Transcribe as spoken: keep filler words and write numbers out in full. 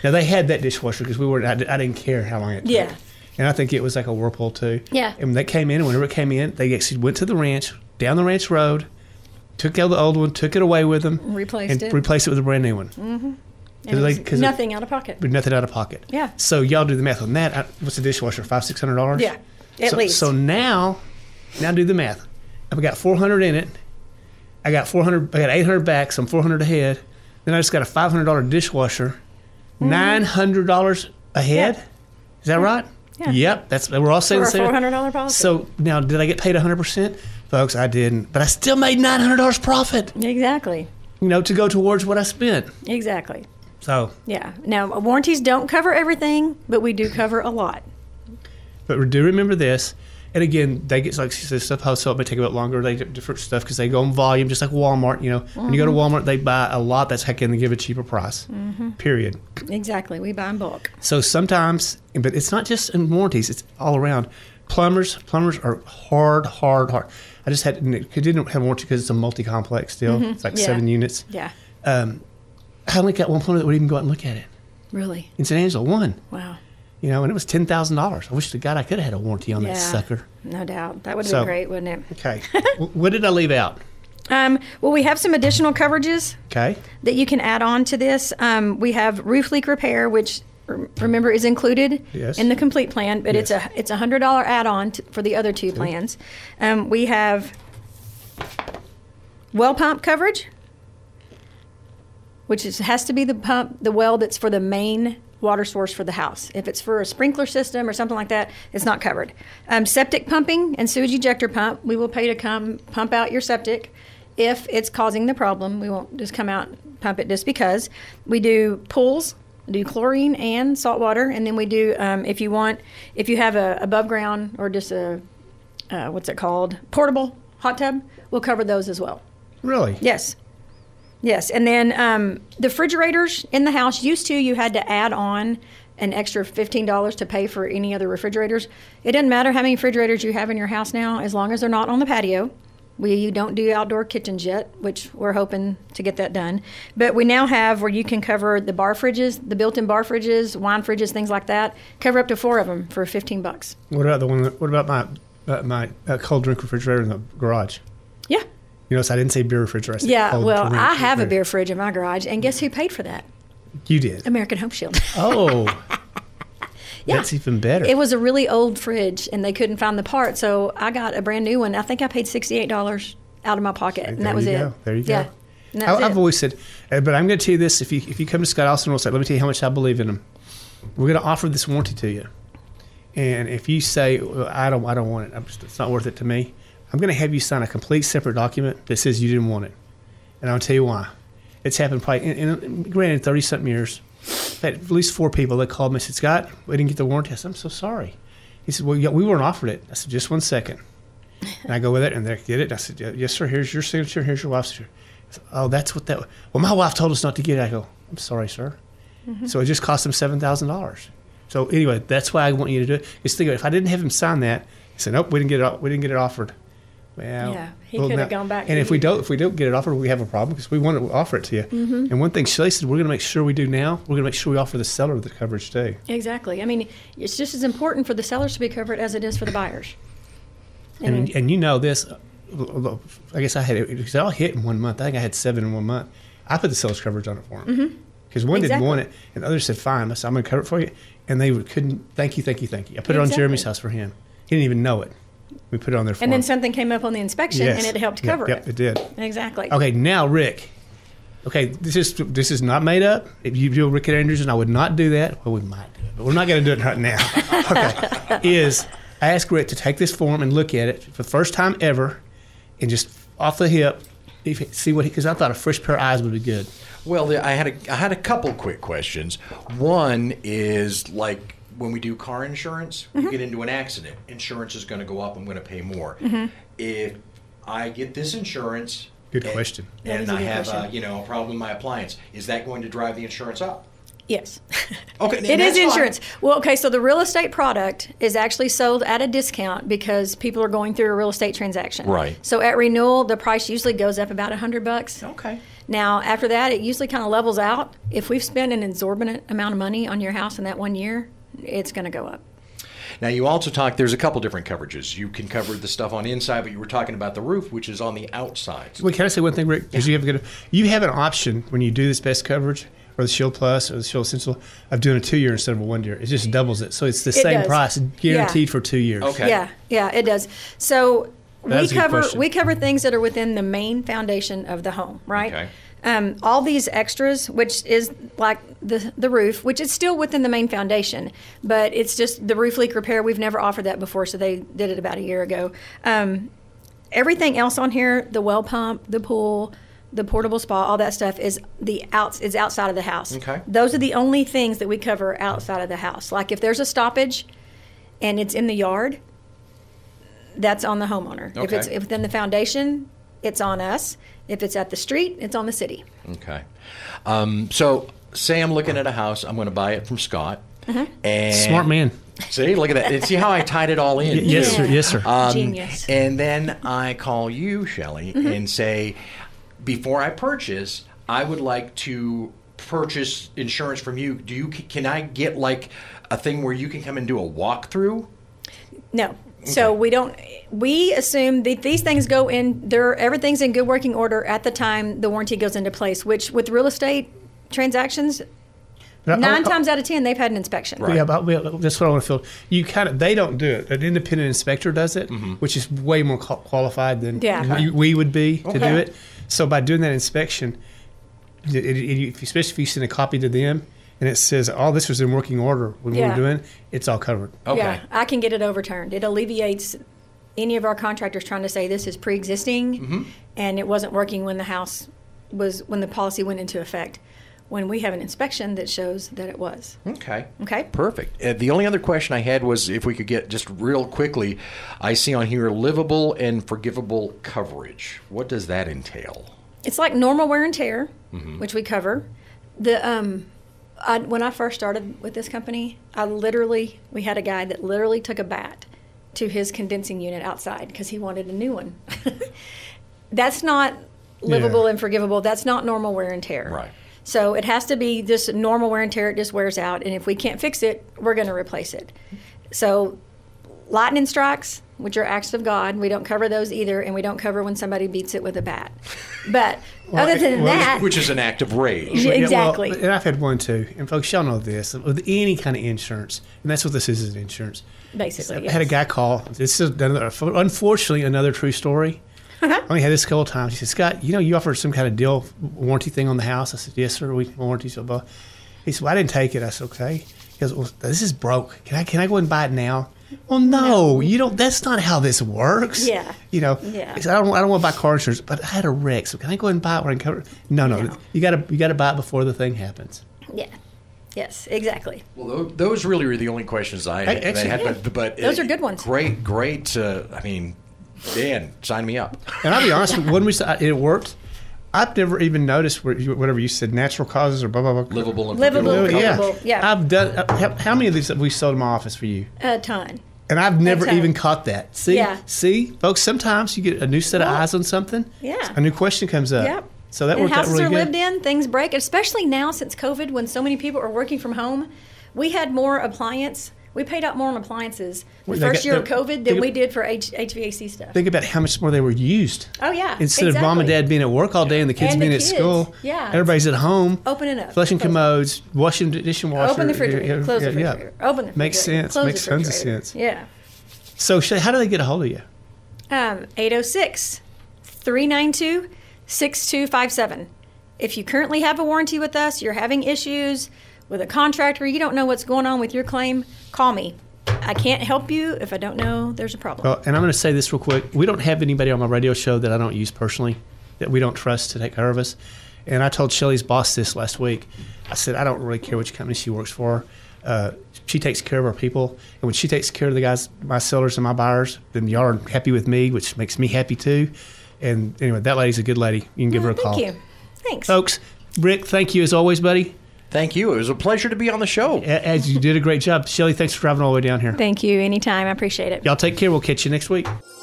Now, they had that dishwasher because we were, I, I didn't care how long it took. Yeah. And I think it was like a Whirlpool, too. Yeah. And when they came in, and whenever it came in, they actually went to the ranch, down the ranch road, took out the old one, took it away with them. Replaced and it. replaced it with a brand new one. Mm-hmm. And They, they, nothing it, out of pocket. Nothing out of pocket. Yeah. So y'all do the math on that. I, what's the dishwasher? Five, six hundred dollars. Yeah, at so, least. So now, now do the math. I've got four hundred in it. I got four hundred. I got eight hundred back. So I'm four hundred ahead. Then I just got a five hundred dollar dishwasher. Mm-hmm. Nine hundred dollars ahead. Yeah. Is that right? Yeah. Yep. That's we're all saying For the a same. four hundred dollar policy. So now, did I get paid one hundred percent, folks? I didn't, but I still made nine hundred dollars profit. Exactly. You know, to go towards what I spent. Exactly. So. Yeah. Now, warranties don't cover everything, but we do cover a lot. But do remember this, and again, they get like she says, stuff wholesale. It may take a bit longer. They get different stuff because they go in volume, just like Walmart. You know, mm-hmm. when you go to Walmart, they buy a lot. That's how can they give a cheaper price. Mm-hmm. Period. Exactly. We buy in bulk. So sometimes, but it's not just in warranties. It's all around. Plumbers, plumbers are hard, hard, hard. I just had it didn't have warranty because it's a multi-complex still. Mm-hmm. It's like yeah. seven units. Yeah. Um, I only got one plumber that would even go out and look at it. Really? In San Angelo, one. Wow. You know, and it was ten thousand dollars. I wish to God I could have had a warranty on yeah, that sucker. No doubt. That would have so, been great, wouldn't it? Okay. What did I leave out? Um, well, we have some additional coverages okay. that you can add on to this. Um, we have roof leak repair, which remember is included yes. in the complete plan, but yes. it's a it's a hundred dollar add on for the other two, two. plans. Um, we have well pump coverage, which is has to be the pump, the well that's for the main water source for the house. If it's for a sprinkler system or something like that, it's not covered. Um, septic pumping and sewage ejector pump, we will pay to come pump out your septic if it's causing the problem. We won't just come out and pump it just because. We do pools, we do chlorine and salt water, and then we do, um, if you want, if you have a above ground or just a, uh, what's it called, portable hot tub, we'll cover those as well. Really? Yes. Yes, and then um, the refrigerators in the house, used to you had to add on an extra fifteen dollars to pay for any other refrigerators. It doesn't matter how many refrigerators you have in your house now, as long as they're not on the patio. We don't do outdoor kitchens yet, which we're hoping to get that done. But we now have where you can cover the bar fridges, the built-in bar fridges, wine fridges, things like that. Cover up to four of them for fifteen bucks. What about the one? That, what about my uh, my uh, cold drink refrigerator in the garage? Yeah. You notice I didn't say beer refrigerator. I said yeah, cold well, drink I have a refrigerator. beer fridge in my garage, and guess who paid for that? You did. American Home Shield. Oh. Yeah. That's even better. It was a really old fridge, and they couldn't find the part, so I got a brand new one. I think I paid sixty-eight dollars out of my pocket, and there that was you it. Go. There you yeah. go. And that's I, I've it. always said, uh, but I'm going to tell you this: if you if you come to Scott Austin Real Estate, let me tell you how much I believe in them. We're going to offer this warranty to you, and if you say well, I don't, I don't want it, I'm just, it's not worth it to me, I'm going to have you sign a complete separate document that says you didn't want it, and I'll tell you why. It's happened probably in, in granted thirty something years. Had at least four people that called me and said, Scott, we didn't get the warranty. I said, I'm so sorry. He said, well, yeah, we weren't offered it. I said, just one second. And I go with it, and they get it. And I said, yes, sir, here's your signature, here's your wife's signature. I said, oh, that's what that was. Well, my wife told us not to get it. I go, I'm sorry, sir. Mm-hmm. So it just cost him seven thousand dollars. So anyway, that's why I want you to do it. Just think of it. If I didn't have him sign that, he said, nope, we didn't get it, we didn't get it offered. Well, yeah, he well, could have now, gone back. And if we don't, if we don't get it offered, we have a problem because we want to offer it to you. Mm-hmm. And one thing Shelley said, we're going to make sure we do now. We're going to make sure we offer the seller the coverage too. Exactly. I mean, it's just as important for the sellers to be covered as it is for the buyers. And and, and you know this. I guess I had it because I all hit in one month. I think I had seven in one month. I put the seller's coverage on it for them because mm-hmm. one exactly. didn't want it, and the other said, "Fine." I said, "I'm going to cover it for you," and they couldn't. Thank you, thank you, thank you. I put exactly. it on Jeremy's house for him. He didn't even know it. We put it on there for and him. then something came up on the inspection, yes. and it helped yep, cover yep, it. Yep, it did. Exactly. Okay, now Rick. Okay, this is this is not made up. If you do Rick and Andrews, and I would not do that. Well, we might do it, but we're not going to do it right now. Okay, is I asked Rick to take this form and look at it for the first time ever, and just off the hip, if, see what he because I thought a fresh pair of eyes would be good. Well, I had a I had a couple quick questions. One is like when we do car insurance, mm-hmm. we get into an accident. Insurance is going to go up. I'm going to pay more. Mm-hmm. If I get this insurance, good and, question, and I I have question. A, you know a problem with my appliance, is that going to drive the insurance up? Yes. Okay, and It is that's fine. insurance. Well, okay, so the real estate product is actually sold at a discount because people are going through a real estate transaction. Right. So at renewal, the price usually goes up about a hundred bucks. Okay. Now, after that, it usually kind of levels out. If we've spent an exorbitant amount of money on your house in that one year, it's going to go up. Now, you also talked, there's a couple different coverages. You can cover the stuff on the inside, but you were talking about the roof, which is on the outside. Wait, can I say one thing, Rick? Because you have a good, you have an option when you do this best coverage or the Shield Plus or the Shield Essential of doing a two year instead of a one year. It just doubles it, so it's the same does. price, guaranteed Yeah. for two years. Okay. Yeah, yeah, it does. So That we was a good cover question. we cover things that are within the main foundation of the home, right? Okay. Um, all these extras, which is like the the roof, which is still within the main foundation, but it's just the roof leak repair. We've never offered that before, so they did it about a year ago. Um, everything else on here, the well pump, the pool, the portable spa, all that stuff is the outs is outside of the house. Okay. Those are the only things that we cover outside of the house. Like if there's a stoppage and it's in the yard, that's on the homeowner. If Okay. it's within the foundation, it's on us. If it's at the street, it's on the city. Okay. Um, so, say I'm looking at a house, I'm going to buy it from Scott. Mm-hmm. And Smart man. See, look at that. And see how I tied it all in? Y- yes, sir. Yes, sir. Um, Genius. And then I call you, Shelley, Mm-hmm. and say, before I purchase, I would like to purchase insurance from you. Do you? Can I get like a thing where you can come and do a walkthrough? No. So we don't. We assume that these things go in. There, everything's in good working order at the time the warranty goes into place. Which with real estate transactions, But I- nine I- times out of ten they've had an inspection. Right. Yeah, but we- that's what I want to feel. You kind of they don't do it. An independent inspector does it, which is way more qual- qualified than Yeah. we, we would be to Okay. do it. So by doing that inspection, it, it, it, especially if you send a copy to them and it says all this was in working order when we Yeah. were doing, it's all covered. Okay. Yeah, I can get it overturned. It alleviates any of our contractors trying to say this is pre-existing Mm-hmm. and it wasn't working when the house was when the policy went into effect. When we have an inspection that shows that it was. Okay. Okay. Perfect. Uh, the only other question I had was if we could get just real quickly, I see on here livable and forgivable coverage. What does that entail? It's like normal wear and tear, which we cover. The um, I, when I first started with this company, I literally we had a guy that literally took a bat to his condensing unit outside because he wanted a new one. That's not livable Yeah. and forgivable. That's not normal wear and tear. Right. So it has to be just normal wear and tear. It just wears out, and if we can't fix it, we're going to replace it. So lightning strikes, which are acts of God, we don't cover those either, and we don't cover when somebody beats it with a bat. But other than well, that, Which is an act of rage. Yeah, Yeah, well, exactly. and I've had one too. And folks, y'all know this with any kind of insurance, and that's what this is: is insurance. basically, I had a yes. guy call. This is another, unfortunately another true story. Uh-huh. I only had this a couple of times. He said, "Scott, you know, you offered some kind of deal warranty thing on the house." I said, "Yes, sir. We warranty." So, blah. He said, "Well, I didn't take it." I said, "Okay." He goes, "Well, this is broke. Can I can I go and buy it now?" Well, no, you don't. That's not how this works. Yeah. You know. Yeah. He said, I don't. I don't want to buy car insurance, but I had a wreck. So can I go ahead and buy it when I cover? No, no. No. You got to. You got to buy it before the thing happens. Yeah. Yes, exactly. Well, tho- those really were the only questions I had. Actually, I had yeah. but, but Those uh, are good ones. Great, great. Uh, I mean, Dan, sign me up. And I'll be honest, with you, when we saw it worked, I've never even noticed where, whatever you said, natural causes or blah blah blah. Livable and Livable, forgivable Yeah, coverage. Livable, yeah. I've done. uh, How, how many of these have we sold in my office for you? A ton. And I've never time. even caught that. See, Yeah. see, folks. Sometimes you get a new set of Well, eyes on something. yeah. A new question comes up. Yep. So that and worked out houses really are good. lived in, things break, especially now since COVID when so many people are working from home. We had more appliance. We paid out more on appliances the Well, they first got- year of they're- COVID they- than we did for H- HVAC stuff. Think about how much more they were used. Oh, yeah. Instead of mom and exactly. dad being at work all day and the kids And the being kids, at school, yeah. everybody's at home, Open it up. flushing Close it. commodes, washing the dishwasher. Open the refrigerator. Yeah, Close the yeah, yeah. refrigerator. Open the Makes refrigerator. sense. Close Makes the tons of refrigerator. sense. Yeah. So, Shay, how do they get a hold of you? Um, eight oh six, three nine two, six two five seven. If you currently have a warranty with us, you're having issues with a contractor, you don't know what's going on with your claim, call me. I can't help you if I don't know there's a problem. Well, and I'm going to say this real quick. We don't have anybody on my radio show that I don't use personally, that we don't trust to take care of us. And I told Shelly's boss this last week. I said, I don't really care which company she works for. Uh, she takes care of our people. And when she takes care of the guys, my sellers and my buyers, then y'all are happy with me, which makes me happy too. And anyway, that lady's a good lady. You can give Oh, her a thank call. you. Thanks. Folks, Rick, thank you as always, buddy. Thank you. It was a pleasure to be on the show. As you did a great job. Shelly, thanks for driving all the way down here. Thank you. Anytime. I appreciate it. Y'all take care. We'll catch you next week.